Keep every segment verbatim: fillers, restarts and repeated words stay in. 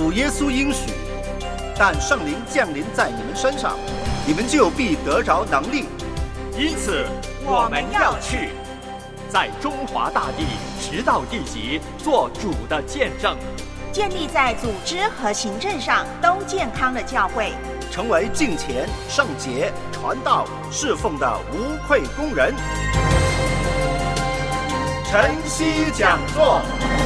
主耶稣应许，但圣灵降临在你们身上，你们就必得着能力。 因此我们要去，在中华大地直到地极，做主的见证， 建立在组织和行政上都健康的教会， 成为敬虔、圣洁、传道、侍奉的无愧工人。晨曦讲座。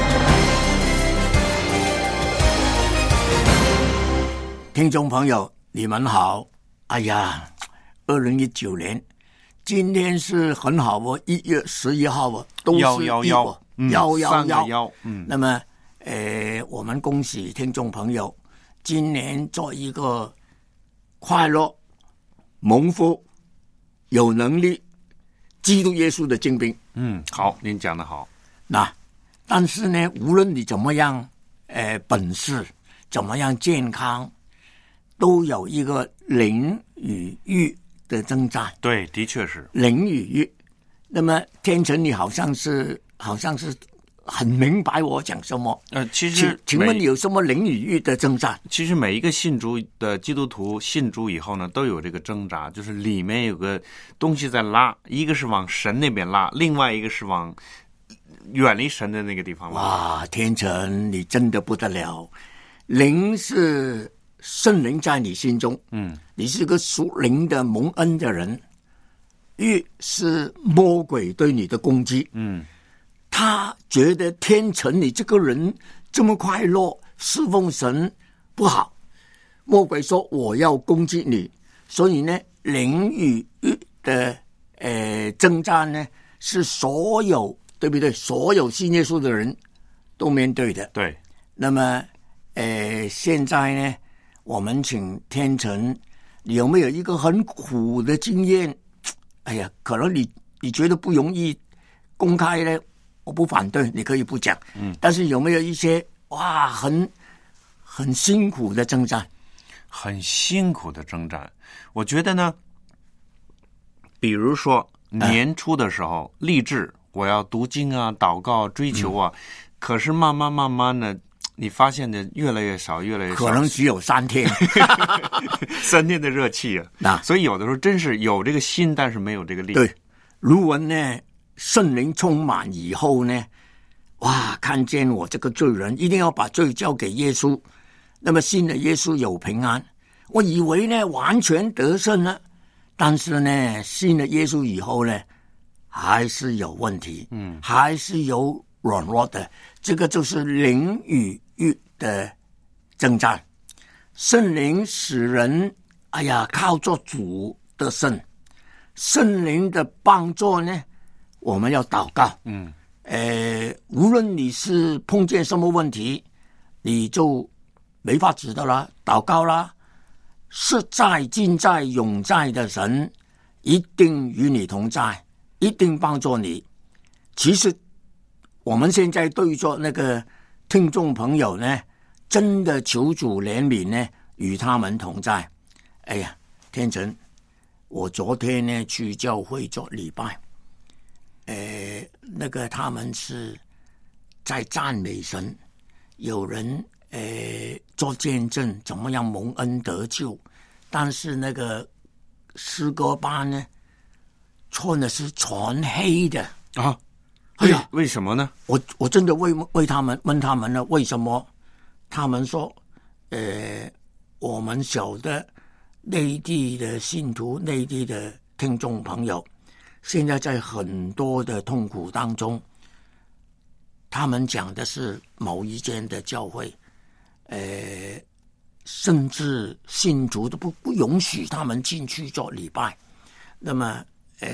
听众朋友，你们好！哎呀，二零一九年，今天是很好哦，一月十一号哦，都是幺幺幺， 幺幺幺幺。嗯， 那么，呃，我们恭喜听众朋友，今年做一个快乐、蒙福、有能力、基督耶稣的精兵。 嗯，好，您讲得好。 那，但是呢，无论你怎么样，呃，本事怎么样健康，都有一个灵与欲的征战。 对，的确是灵与欲。那么天成，你好像是好像是很明白我讲什么。 呃，其实请问你有什么灵与欲的征战？ 其实每一个信主的基督徒信主以后呢，都有这个挣扎，就是里面有个东西在拉，一个是往神那边拉，另外一个是往远离神的那个地方拉。 哇，天成，你真的不得了！灵是圣灵在你心中， 嗯， 你是个属灵的蒙恩的人。欲是魔鬼对你的攻击， 嗯， 他觉得天成你这个人这么快乐，侍奉神不好。魔鬼说我要攻击你，所以呢，灵与欲的呃征战呢，是所有对不对？所有信耶稣的人都面对的。 对。 那么呃，现在呢，我们请天成，你有没有一个很苦的经验？哎呀，可能你你觉得不容易公开呢，我不反对，你可以不讲。 嗯， 但是有没有一些哇，很很辛苦的征战？ 很辛苦的征战，我觉得呢，比如说年初的时候，嗯、立志我要读经啊、祷告、追求啊，嗯、可是慢慢慢慢的。你发现的越来越少，越来越少， 可能只有三天， 三天的热气啊！那所以有的时候真是有这个心，但是没有这个力。 对，如果呢，圣灵充满以后呢，哇，看见我这个罪人，一定要把罪交给耶稣。那么信了耶稣有平安，我以为呢完全得胜了，但是呢，信了耶稣以后呢，还是有问题，嗯，还是有软弱的。这个就是灵与欲的征战。圣灵使人，哎呀，靠着主得胜。圣灵的帮助呢，我们要祷告。 嗯， 呃，无论你是碰见什么问题，你就没法子的啦，祷告啦。是在、今在、永在的神，一定与你同在，一定帮助你。其实。我们现在对着那个听众朋友呢，真的求主怜悯呢，与他们同在。哎呀，天成，我昨天呢去教会做礼拜，呃，那个他们是在赞美神，有人呃做见证，怎么样蒙恩得救，但是那个诗歌班呢，穿的是全黑的啊。 哎呀， 为什么呢？ 我我真的为为他们问他们了，为什么？他们说，呃，我们晓得内地的信徒、内地的听众朋友，现在在很多的痛苦当中。他们讲的是某一间的教会，呃，甚至信徒都不不允许他们进去做礼拜。那么，呃。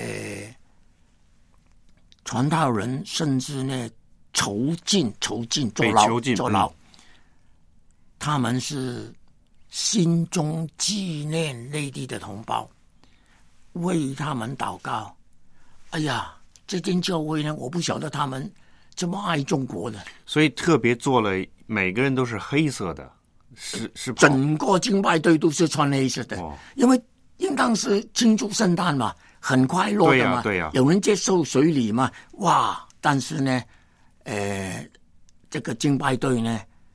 传道人甚至呢囚禁、囚禁、坐牢、坐牢、嗯，他们是心中纪念内地的同胞，为他们祷告。哎呀，这间教会呢，我不晓得他们这么爱中国的， 所以特别做了，每个人都是黑色的，是是整个敬拜队都是穿黑色的，哦、因为应当是庆祝圣诞嘛。很快乐的嘛， 对呀、啊啊， 有人接受水礼嘛，哇！但是呢，呃，这个敬拜队呢，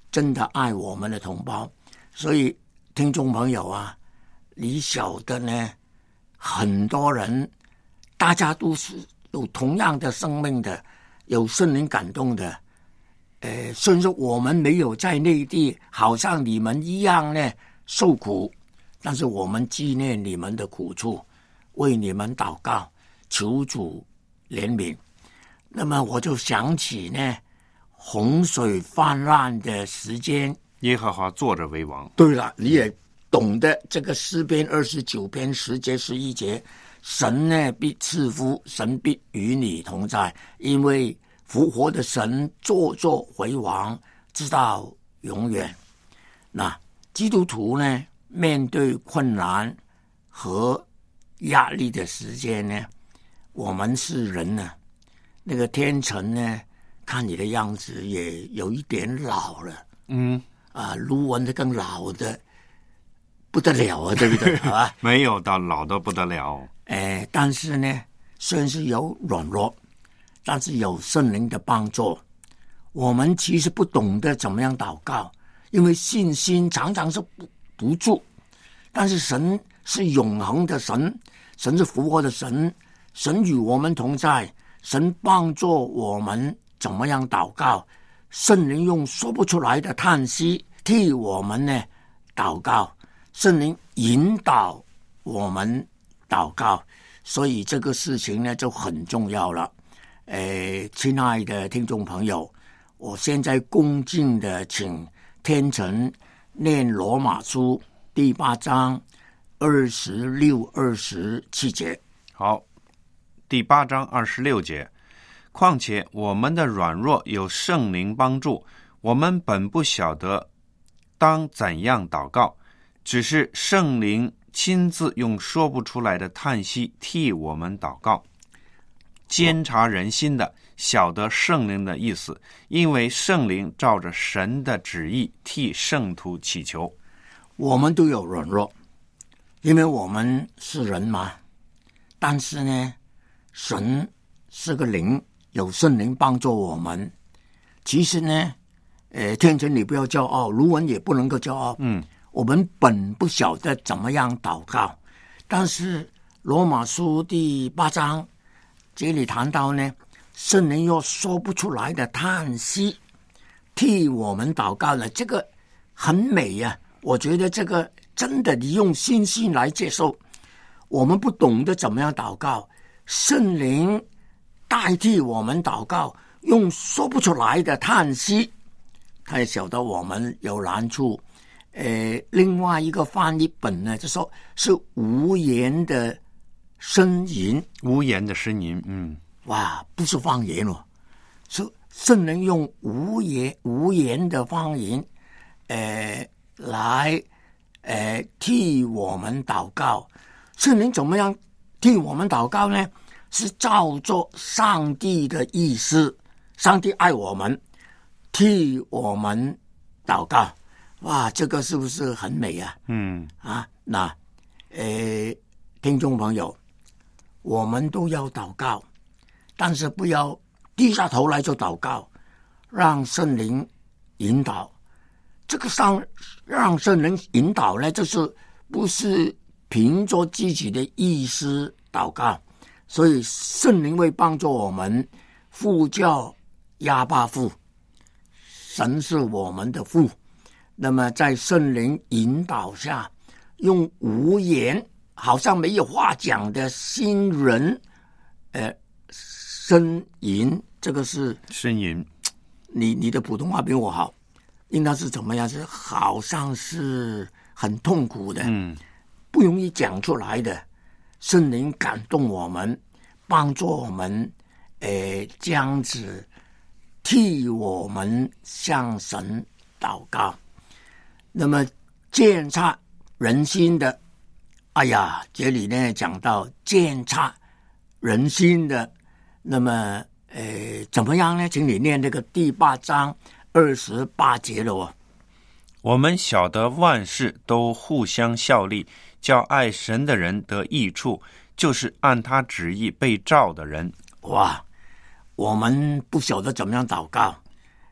真的爱我们的同胞。所以听众朋友啊，你晓得呢，很多人大家都是有同样的生命的，有圣灵感动的，呃，甚至我们没有在内地好像你们一样呢受苦，但是我们纪念你们的苦处，为你们祷告，求主怜悯。那么我就想起呢，洪水泛滥的时间， 耶和华坐着为王。 对了，你也懂得这个诗篇二十九篇十节十一节，神呢必赐福，神必与你同在，因为复活的神坐坐为王，直到永远。那基督徒呢，面对困难和压力的时间呢，我们是人呢，那个天成呢，看你的样子也有一点老了， 嗯啊，卢文的更老的不得了啊，对不对？好吧， 没有到老得不得了。 哎，但是呢，虽然是有软弱，但是有圣灵的帮助。我们其实不懂得怎么样祷告，因为信心常常是不不住。但是神是永恒的神，神是复活的神，神与我们同在，神帮助我们怎么样祷告。圣灵用说不出来的叹息替我们呢祷告，圣灵引导我们祷告，所以这个事情呢就很重要了。诶，亲爱的听众朋友，我现在恭敬的请天成念罗马书第八章二十六、二十七节。 好，第八章二十六节。况且我们的软弱有圣灵帮助，我们本不晓得当怎样祷告，只是圣灵亲自用说不出来的叹息替我们祷告。监察人心的晓得圣灵的意思，因为圣灵照着神的旨意替圣徒祈求。 我们都有软弱，因为我们是人嘛，但是呢，神是个灵，有圣灵帮助我们。其实呢，呃，天成你不要骄傲，卢文也不能够骄傲。 嗯， 我们本不晓得怎么样祷告，但是罗马书第八章这里谈到呢，圣灵又说不出来的叹息替我们祷告了，这个很美呀、啊。我觉得这个真的你用信心来接受。我们不懂得怎么样祷告，圣灵代替我们祷告，用说不出来的叹息。他也晓得我们有难处。呃，另外一个翻译本呢，就说是无言的呻吟， 无言的呻吟。嗯， 哇，不是方言哦，是圣灵用无言无言的方言，呃，来呃替我们祷告。圣灵怎么样替我们祷告呢？是照着上帝的意思，上帝爱我们，替我们祷告。哇，这个是不是很美啊？ 嗯啊，那呃，听众朋友，我们都要祷告，但是不要低下头来就祷告，让圣灵引导。这个上让圣灵引导呢，就是不是凭着自己的意思祷告，所以圣灵会帮助我们呼叫亚爸父，神是我们的父。那么在圣灵引导下，用无言好像没有话讲的新人呃呻吟，这个是呻吟。 你你的普通话比我好，应该是怎么样？是好像是很痛苦的， 嗯， 不容易讲出来的。圣灵感动我们，帮助我们，呃，这样子替我们向神祷告。那么鉴察人心的，哎呀，这里呢讲到鉴察人心的，那么呃怎么样呢？请你念这个第八章二十八节了哦。 我们晓得万事都互相效力，叫爱神的人得益处，就是按他旨意被召的人。 哇，我们不晓得怎么样祷告，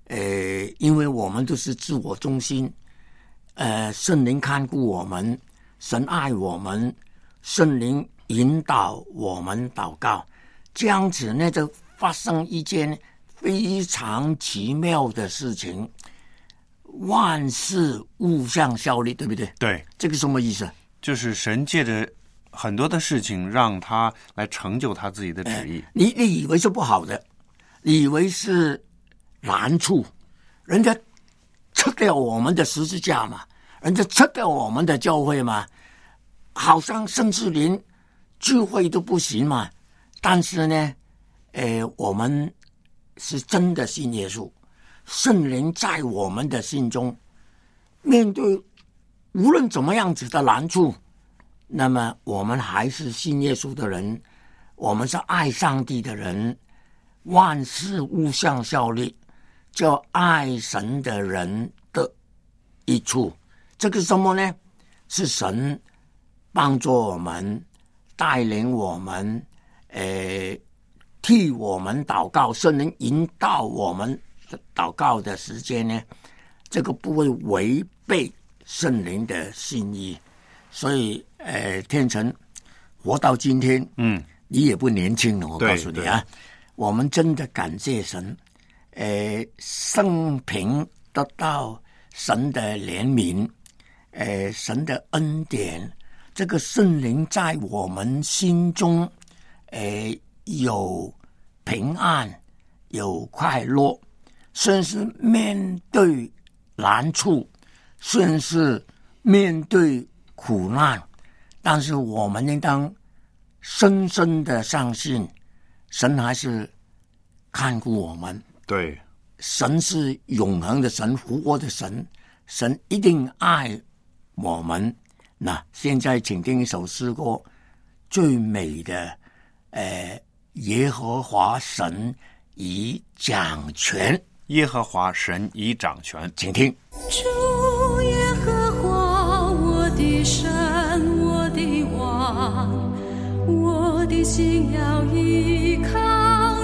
呃，因为我们都是自我中心，呃，圣灵看顾我们，神爱我们，圣灵引导我们祷告，这样子呢，就发生一件非常奇妙的事情，万事互相效力，对不对？ 对， 这个什么意思？ 就是神借着很多的事情让他来成就他自己的旨意。 哎、你你以为是不好的，你以为是难处，人家撤掉我们的十字架嘛，人家撤掉我们的教会嘛，好像甚至连聚会都不行嘛。但是呢，呃，我们是真的信耶稣，圣灵在我们的心中，面对无论怎么样子的难处，那么我们还是信耶稣的人，我们是爱上帝的人，万事互相效力，叫爱神的人的益处。这个是什么呢？是神帮助我们，带领我们，呃，替我们祷告，圣灵引导我们祷告的时间呢，这个不会违背圣灵的心意。所以，呃，天成活到今天，嗯，你也不年轻了，我告诉你啊，我们真的感谢神，呃，生平得到神的怜悯，呃，神的恩典，这个圣灵在我们心中，呃，有平安，有快乐，甚至面对难处，甚至面对苦难，但是我们应当深深的相信，神还是看顾我们。 对， 神是永恒的神，复活的神，神一定爱我们。那现在请听一首诗歌，最美的，呃，耶和华神已掌权。 耶和华神已掌权， 请听。 主耶和华，我的神，我的王，我的心要依靠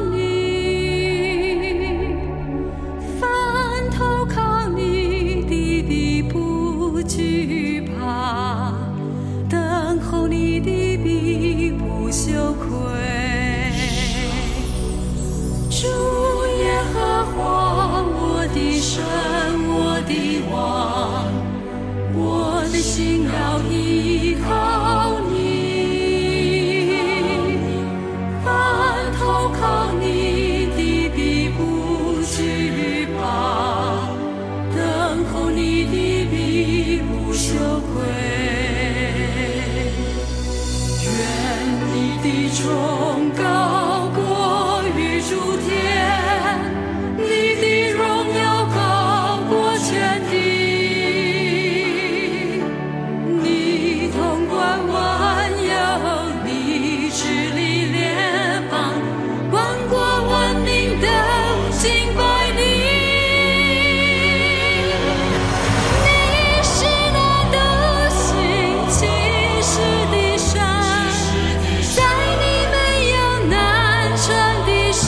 你，凡投靠你的必不惧怕，等候你的必不羞愧。主耶和华，我的神，我的王，我的心要依靠你，凡投靠你的必不惧怕，等候你的必不羞愧。愿你的崇高过于诸天，你的荣耀高过全地，你统管万有，你治理列邦，万国万民都敬拜你。你是那独行其事的神，在你没有难成的事。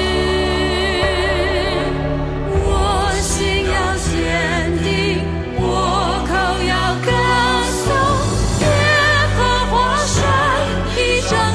我心要坚定，我口要歌颂，耶和华神已掌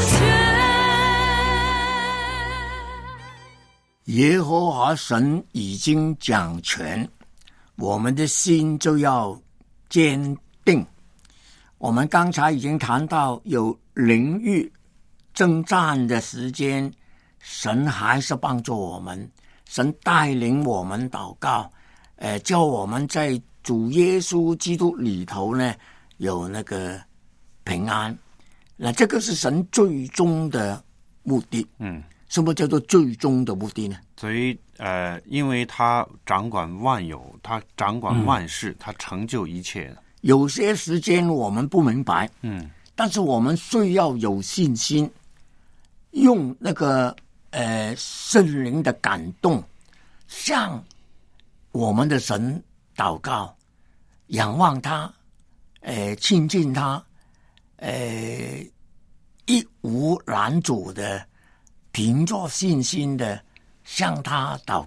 权。 耶和华神已经掌权，我们的心就要坚定。我们刚才已经谈到有灵域征战的时间，神还是帮助我们，神带领我们祷告，呃，叫我们在主耶稣基督里头呢有那个平安。那这个是神最终的目的。 嗯， 什么叫做最终的目的呢？ 所以呃，因为他掌管万有，他掌管万事，嗯、他成就一切。 有些时间我们不明白， 嗯， 但是我们需要有信心，用那个呃圣灵的感动，向我们的神祷告，仰望他，呃亲近他，呃一无拦阻的，凭着信心的向他祷告，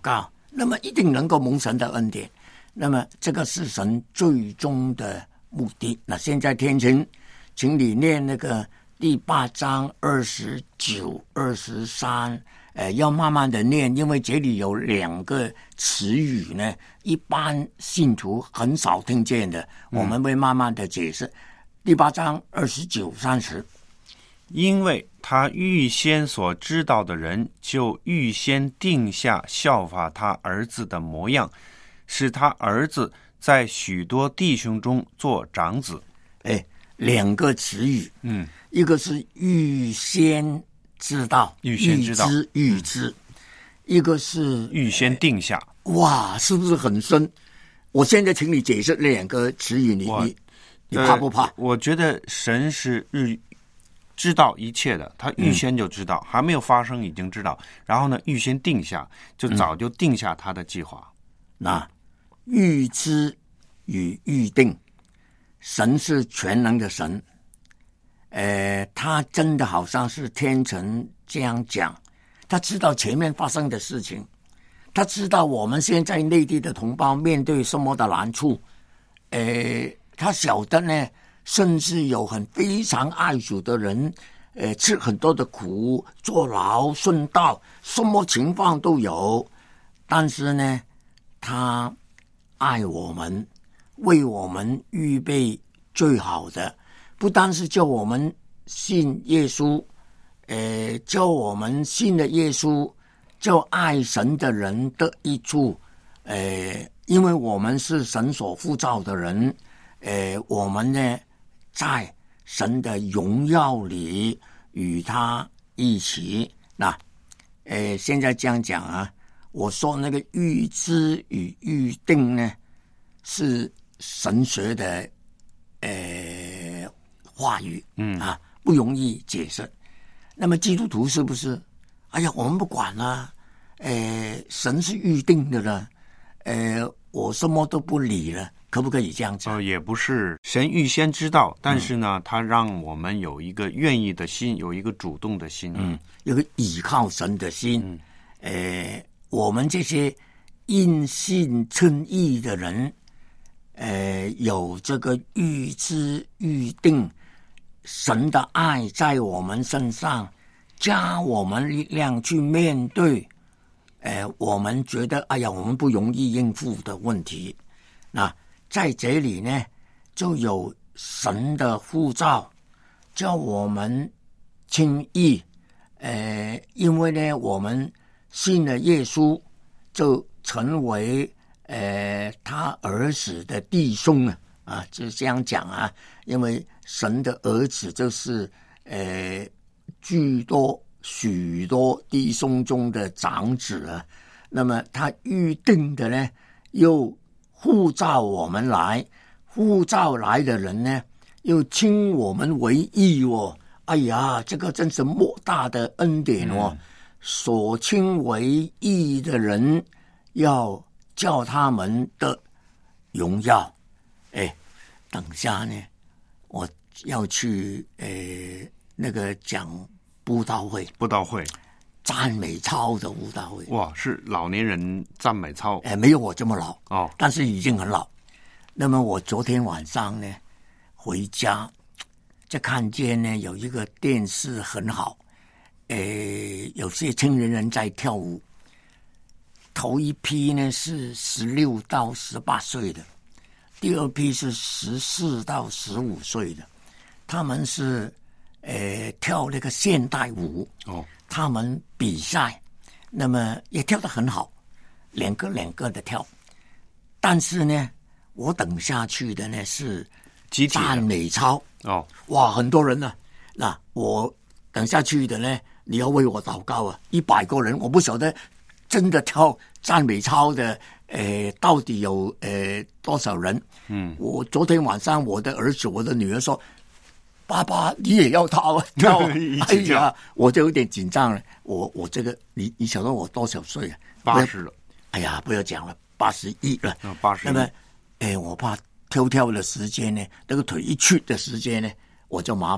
那么一定能够蒙神的恩典。那么这个是神最终的目的。那现在天晴，请你念那个第八章二十九、二十三，呃，要慢慢的念，因为这里有两个词语呢，一般信徒很少听见的，我们会慢慢的解释。嗯、第八章二十九、三十， 因为他预先所知道的人，就预先定下效法他儿子的模样，使他儿子在许多弟兄中做长子。 哎，两个词语， 嗯， 一个是预先知道， 预先知道， 预知，预知；嗯、一个是预先定下。 哇，是不是很深？我现在请你解释那两个词语，你你你怕不怕？ 呃、我觉得神是日知道一切的，他预先就知道，嗯、还没有发生已经知道，然后呢，预先定下，就早就定下他的计划。嗯、 那预知与预定，神是全能的神，呃，他真的好像是天神这样讲，他知道前面发生的事情，他知道我们现在内地的同胞面对什么的难处，呃，他晓得呢，甚至有很非常爱主的人，呃，吃很多的苦，坐牢顺道，什么情况都有，但是呢，他爱我们，为我们预备最好的，不单是叫我们信耶稣，呃，叫我们信了耶稣，叫爱神的人得益处，呃，因为我们是神所呼召的人，呃，我们呢在神的荣耀里与他一起。那，呃，现在这样讲啊。我说那个预知与预定呢，是神学的呃话语，嗯啊，不容易解释。那么基督徒是不是？哎呀，我们不管啦，呃，神是预定的了，呃，我什么都不理了，可不可以这样子？ 呃，也不是，神预先知道，但是呢，嗯、他让我们有一个愿意的心，有一个主动的心， 嗯，有个倚靠神的心， 嗯， 呃。我们这些因信称义的人，呃，有这个预知预定，神的爱在我们身上，加我们力量去面对，呃，我们觉得哎呀，我们不容易应付的问题。那在这里呢，就有神的呼召，叫我们称义，呃，因为呢，我们信了耶稣，就成为呃他儿子的弟兄啊，啊，就这样讲啊。因为神的儿子就是呃居多许多弟兄中的长子啊。那么他预定的呢，又呼召我们来，呼召来的人呢，又称我们为义哦。哎呀，这个真是莫大的恩典哦。嗯，所称为义的人，要叫他们的荣耀。哎，等下呢，我要去呃那个讲布道会， 布道会， 赞美操的布道会。 哇，是老年人赞美操？ 哎，没有我这么老哦， 但是已经很老。那么我昨天晚上呢回家，就看见呢有一个电视很好。呃，有些青年人在跳舞，头一批呢是十六到十八岁的，第二批是十四到十五岁的，他们是呃跳那个现代舞哦，他们比赛，那么也跳得很好，两个两个的跳，但是呢，我等下去的呢是赞美操哦， 哇，很多人呢、啊，那我等下去的呢。你要为我祷告啊！一百个人，我不晓得真的跳赞美操的，呃，到底有呃多少人？嗯，我昨天晚上我的儿子、我的女儿说：“爸爸，你也要跳啊！”跳啊！哎呀，我就有点紧张了。我我这个，你你晓得我多少岁啊？ 八十了。 哎呀，不要讲了，八十一了。 嗯，八十。 那么，哎，我怕跳跳的时间呢，那个腿一去的时间呢，我就麻烦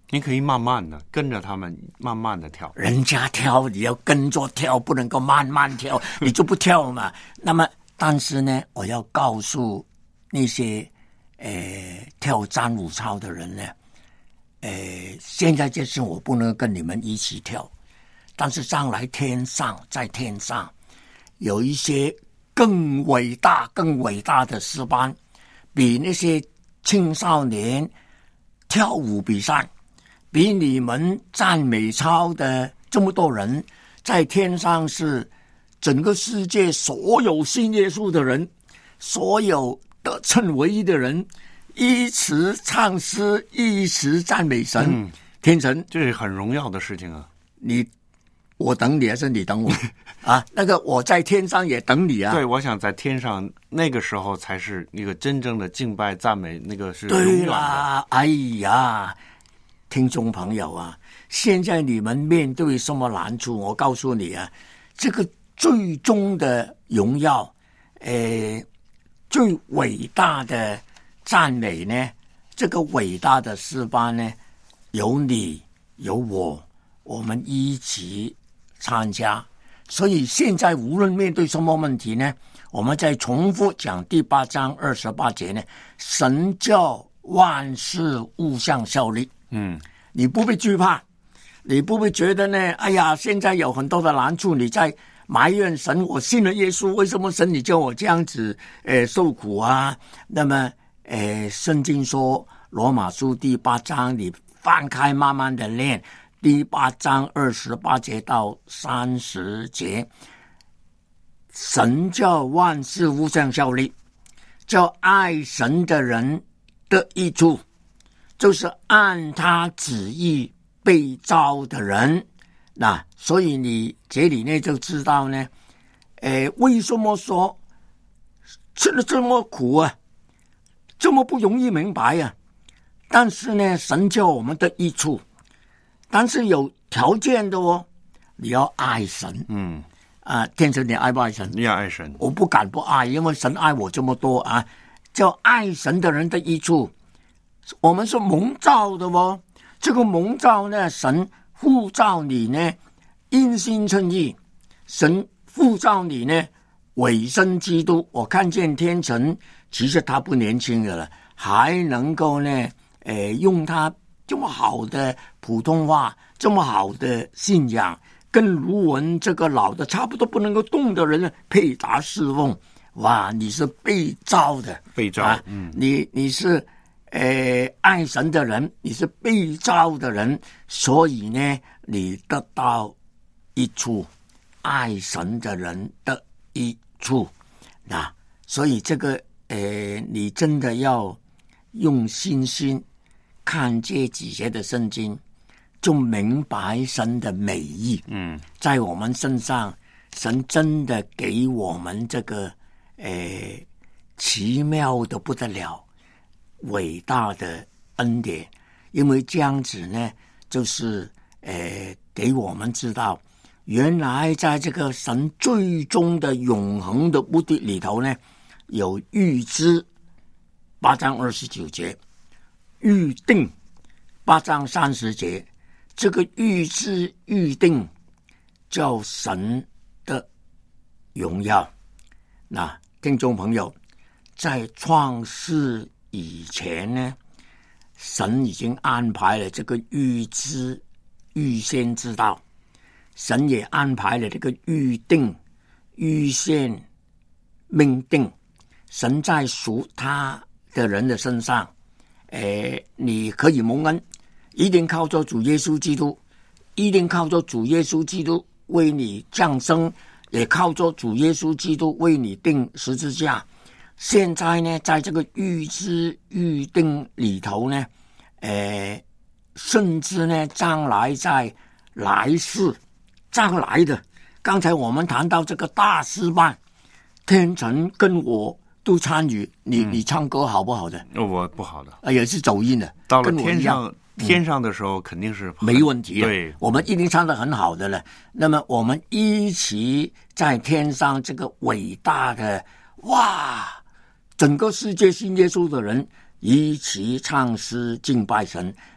你可以慢慢的跟着他们，慢慢的跳。 人家跳，你要跟着跳，不能够慢慢跳，你就不跳嘛。那么，但是呢，我要告诉那些呃跳战舞操的人呢，呃，现在这事我不能跟你们一起跳，但是将来天上，在天上有一些更伟大、更伟大的诗班，比那些青少年跳舞比赛，比你们赞美操的这么多人，在天上是整个世界所有信耶稣的人，所有得称为义的人，一起唱诗，一起赞美神。嗯、天神， 这是很荣耀的事情啊！ 你，我等你还是你等我啊？那个我在天上也等你啊！ 对，我想在天上那个时候才是一个真正的敬拜赞美，那个是对啦。哎呀，听众朋友啊，现在你们面对什么难处？我告诉你啊，这个最终的荣耀，呃，最伟大的赞美呢，这个伟大的诗班呢，有你有我，我们一起参加。所以现在无论面对什么问题呢，我们再重复讲第八章二十八节呢，神叫万事互相效力。 嗯， 你不必惧怕，你不必觉得呢，哎呀，现在有很多的难处，你在埋怨神，我信了耶稣，为什么神你叫我这样子呃受苦啊？那么呃圣经说罗马书第八章，你翻开慢慢的念，第八章二十八节到三十节，神叫万事互相效力，叫爱神的人得益处，就是按他旨意被召的人。那所以你这里呢就知道呢，呃，为什么说吃了这么苦啊，这么不容易明白啊？但是呢，神叫我们的益处，但是有条件的哦，你要爱神。 嗯， 啊，天神，你爱不爱神？ 你要爱神， 我不敢不爱，因为神爱我这么多啊。叫爱神的人的益处，我们是蒙召的哦。这个蒙召呢，神呼召你呢，因信称义；神呼召你呢，委身基督。我看见天神，其实他不年轻的了，还能够呢，呃，用他这么好的普通话，这么好的信仰，跟卢文这个老的差不多不能够动的人呢，配搭侍奉。哇，你是被召的， 被召， 啊、 嗯， 你你是。呃，爱神的人，你是被召的人，所以呢，你得到益处，爱神的人的益处。那所以这个，呃，你真的要用信心看这几节的圣经，就明白神的美意。 嗯， 在我们身上，神真的给我们这个，呃，奇妙的不得了。伟大的恩典，因为这样子呢，就是呃，给我们知道，原来在这个神最终的永恒的目的里头呢，有预知八章二十九节，预定八章三十节，这个预知预定叫神的荣耀。那听众朋友，在创世以前呢，神已经安排了这个预知、预先知道，神也安排了这个预定、预先命定。神在属他的人的身上，呃，你可以蒙恩，一定靠着主耶稣基督，一定靠着主耶稣基督为你降生，也靠着主耶稣基督为你钉十字架。现在呢，在这个预知预定里头呢，呃，甚至呢，将来在来世将来的，刚才我们谈到这个大师班，天成跟我都参与。你、嗯、你唱歌好不好的？ 我不好的， 啊，也是走音的。 到了天上，天上的时候肯定是没问题的。 对， 我们一定唱得很好的了。那么我们一起在天上这个伟大的哇！整个世界信耶稣的人一起唱诗敬拜神，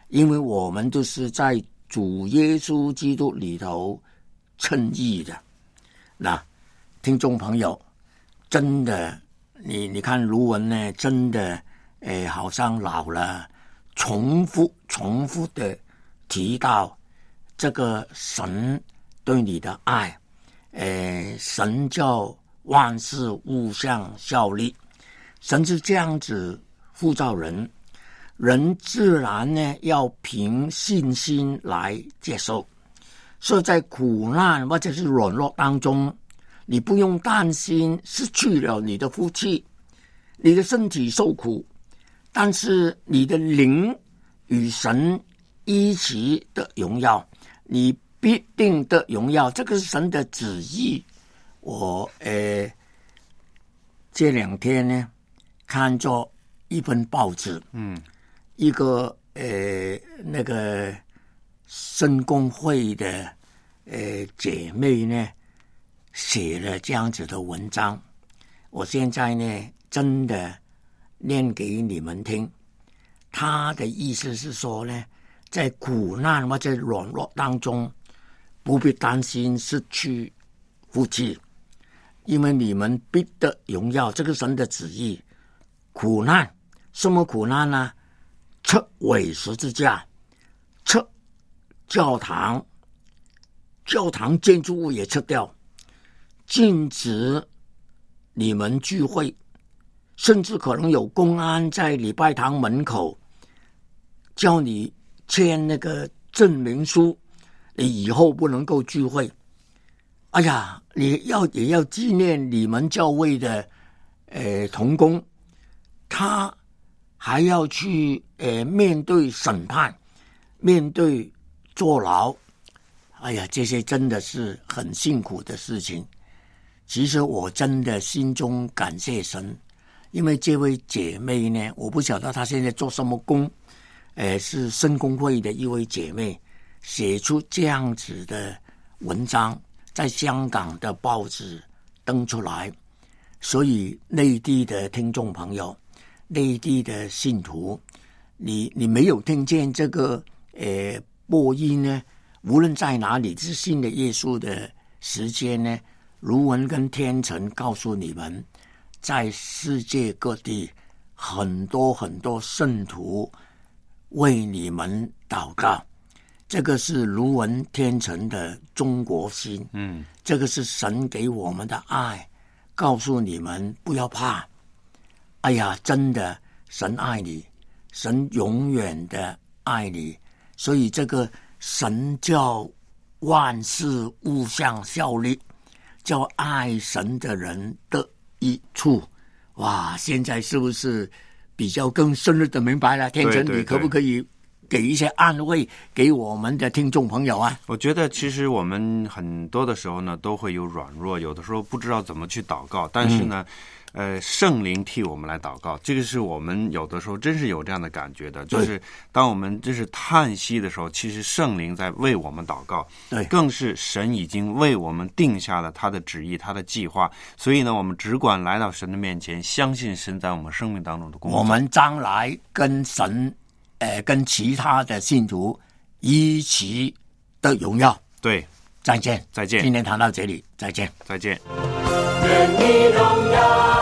因为我们都是在主耶稣基督里头称义的。那听众朋友，真的，你你看卢文呢，真的，诶，好像老了，重复重复的提到这个神对你的爱，诶，神叫万事互相效力，神是这样子塑造人。人自然呢要凭信心来接受，所以在苦难或者是软弱当中，你不用担心失去了你的福气，你的身体受苦，但是你的灵与神一起的荣耀，你必定的荣耀，这个是神的旨意。我呃这两天呢看着一份报纸，嗯。一个呃那个圣公会的呃姐妹呢写了这样子的文章，我现在呢真的念给你们听。她的意思是说呢，在苦难或者软弱当中，不必担心失去福气，因为你们必得荣耀，这个神的旨意。苦难，什么苦难呢？撤毁十字架，撤教堂，教堂建筑物也撤掉，禁止你们聚会，甚至可能有公安在礼拜堂门口叫你签那个证明书，你以后不能够聚会。哎呀，你要也要纪念你们教会的呃同工，他还要去呃面对审判，面对坐牢。哎呀，这些真的是很辛苦的事情。其实我真的心中感谢神，因为这位姐妹呢，我不晓得她现在做什么工，呃，是圣公会的一位姐妹，写出这样子的文章，在香港的报纸登出来，所以内地的听众朋友，内地的信徒，你你没有听见这个呃播音呢？无论在哪里，是信的耶稣的时间呢，卢文跟天成告诉你们，在世界各地很多很多圣徒为你们祷告。这个是卢文天成的中国心，嗯，这个是神给我们的爱，告诉你们不要怕。哎呀，真的，神爱你，神永远的爱你，所以这个神叫万事互相效力，叫爱神的人得益处。哇，现在是不是比较更深入的明白了？天成，你可不可以给一些安慰给我们的听众朋友啊？ 我觉得其实我们很多的时候呢都会有软弱，有的时候不知道怎么去祷告，但是呢、嗯、呃，圣灵替我们来祷告，这个是我们有的时候真是有这样的感觉的，就是当我们真是叹息的时候，其实圣灵在为我们祷告，对，更是神已经为我们定下了他的旨意，他的计划，所以呢我们只管来到神的面前，相信神在我们生命当中的工作。 我们将来跟神呃，跟其他的信徒一起的荣耀。 对， 再见， 再见。 今天谈到这里，再见， 再见。 愿你荣耀